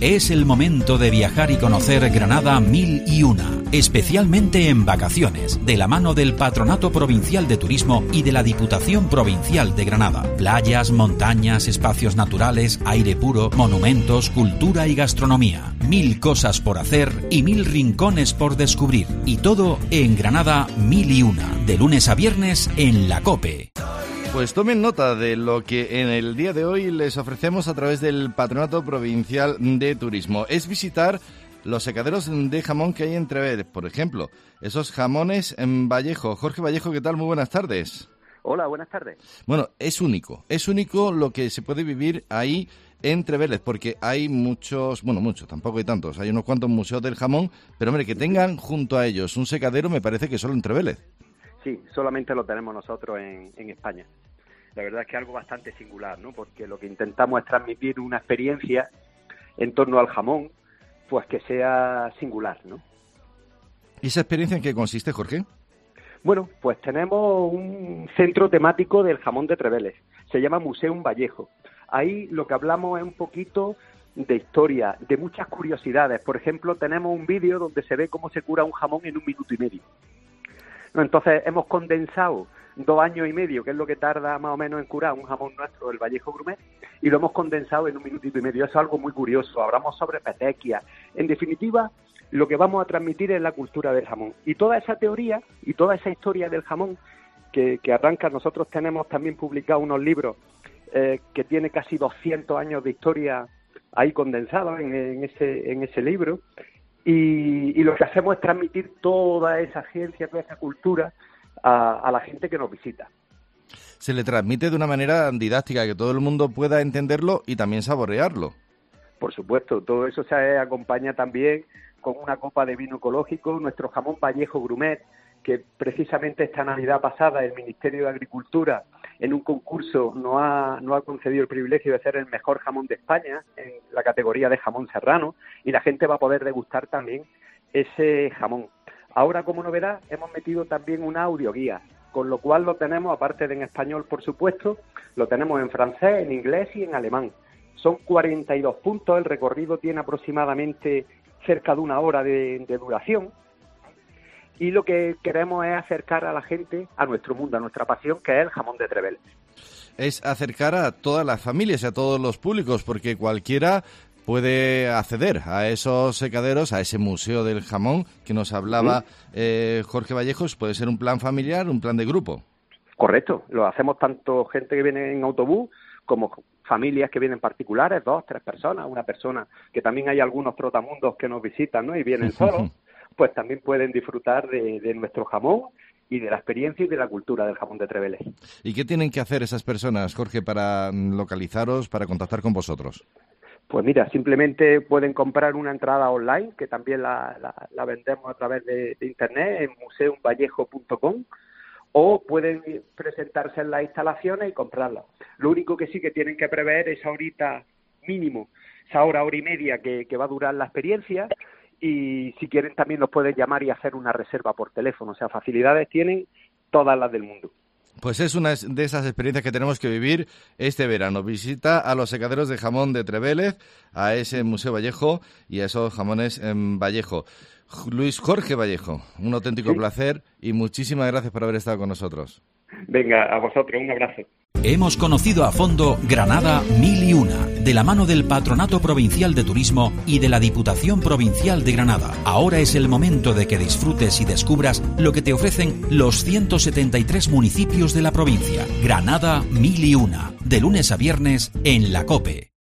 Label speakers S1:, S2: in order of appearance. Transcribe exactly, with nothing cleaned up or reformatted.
S1: Es el momento de viajar y conocer Granada mil y una, especialmente en vacaciones, de la mano del Patronato Provincial de Turismo y de la Diputación Provincial de Granada. Playas, montañas, espacios naturales, aire puro, monumentos, cultura y gastronomía. Mil cosas por hacer y mil rincones por descubrir. Y todo en Granada mil y una, de lunes a viernes en la COPE.
S2: Pues tomen nota de lo que en el día de hoy les ofrecemos a través del Patronato Provincial de Turismo. Es visitar los secaderos de jamón que hay en Trevélez, por ejemplo, esos jamones en Vallejo. Jorge Vallejo, ¿qué tal? Muy buenas tardes.
S3: Hola, buenas tardes.
S2: Bueno, es único, es único lo que se puede vivir ahí en Trevélez, porque hay muchos, bueno, muchos, tampoco hay tantos, hay unos cuantos museos del jamón, pero hombre, que tengan junto a ellos un secadero me parece que solo en Trevélez.
S3: Sí, solamente lo tenemos nosotros en, en España. La verdad es que es algo bastante singular, ¿no? Porque lo que intentamos es transmitir una experiencia en torno al jamón, pues que sea singular, ¿no?
S2: ¿Y esa experiencia en qué consiste, Jorge?
S3: Bueno, pues tenemos un centro temático del jamón de Trevélez. Se llama Museum Vallejo. Ahí lo que hablamos es un poquito de historia, de muchas curiosidades. Por ejemplo, tenemos un vídeo donde se ve cómo se cura un jamón en un minuto y medio. No, entonces hemos condensado dos años y medio, que es lo que tarda más o menos en curar un jamón nuestro, el Vallejo Gourmet, y lo hemos condensado en un minutito y medio. Eso es algo muy curioso. Hablamos sobre petequias. En definitiva, lo que vamos a transmitir es la cultura del jamón. Y toda esa teoría y toda esa historia del jamón que, que arranca, nosotros tenemos también publicados unos libros eh, que tiene casi doscientos años de historia ahí condensados en, en, ese, en ese libro. Y, y lo que hacemos es transmitir toda esa ciencia, toda esa cultura a, a la gente que nos visita.
S2: Se le transmite de una manera didáctica, que todo el mundo pueda entenderlo y también saborearlo.
S3: Por supuesto, todo eso se acompaña también con una copa de vino ecológico, nuestro jamón Vallejo Gourmet, que precisamente esta Navidad pasada el Ministerio de Agricultura en un concurso nos ha, nos ha concedido el privilegio de ser el mejor jamón de España en la categoría de jamón serrano, y la gente va a poder degustar también ese jamón. Ahora, como novedad, hemos metido también una audioguía, con lo cual lo tenemos, aparte de en español, por supuesto, lo tenemos en francés, en inglés y en alemán. Son cuarenta y dos puntos, el recorrido tiene aproximadamente cerca de una hora de, de duración, y lo que queremos es acercar a la gente a nuestro mundo, a nuestra pasión, que es el jamón de Trevélez.
S2: Es acercar a todas las familias, a todos los públicos, porque cualquiera puede acceder a esos secaderos, a ese museo del jamón que nos hablaba eh, Jorge Vallejos. Puede ser un plan familiar, un plan de grupo.
S3: Correcto, lo hacemos tanto gente que viene en autobús como familias que vienen particulares, dos, tres personas, una persona, que también hay algunos trotamundos que nos visitan, ¿no? Y vienen solos, pues también pueden disfrutar de, de nuestro jamón y de la experiencia y de la cultura del jamón de Trevélez.
S2: ¿Y qué tienen que hacer esas personas, Jorge, para localizaros, para contactar con vosotros?
S3: Pues mira, simplemente pueden comprar una entrada online, que también la, la, la vendemos a través de, de internet, en museum vallejo punto com, o pueden presentarse en las instalaciones y comprarla. Lo único que sí que tienen que prever es esa horita mínimo, esa hora, hora y media que, que va a durar la experiencia, y si quieren también nos pueden llamar y hacer una reserva por teléfono. O sea, facilidades tienen todas las del mundo.
S2: Pues es una de esas experiencias que tenemos que vivir este verano. Visita a los secaderos de jamón de Trevélez, a ese Museo Vallejo y a esos jamones en Vallejo. Luis Jorge Vallejo, un auténtico sí. placer y muchísimas gracias por haber estado con nosotros.
S3: Venga, a vosotros, un abrazo.
S1: Hemos conocido a fondo Granada mil y una, de la mano del Patronato Provincial de Turismo y de la Diputación Provincial de Granada. Ahora es el momento de que disfrutes y descubras lo que te ofrecen los ciento setenta y tres municipios de la provincia. Granada mil y una, de lunes a viernes en la COPE.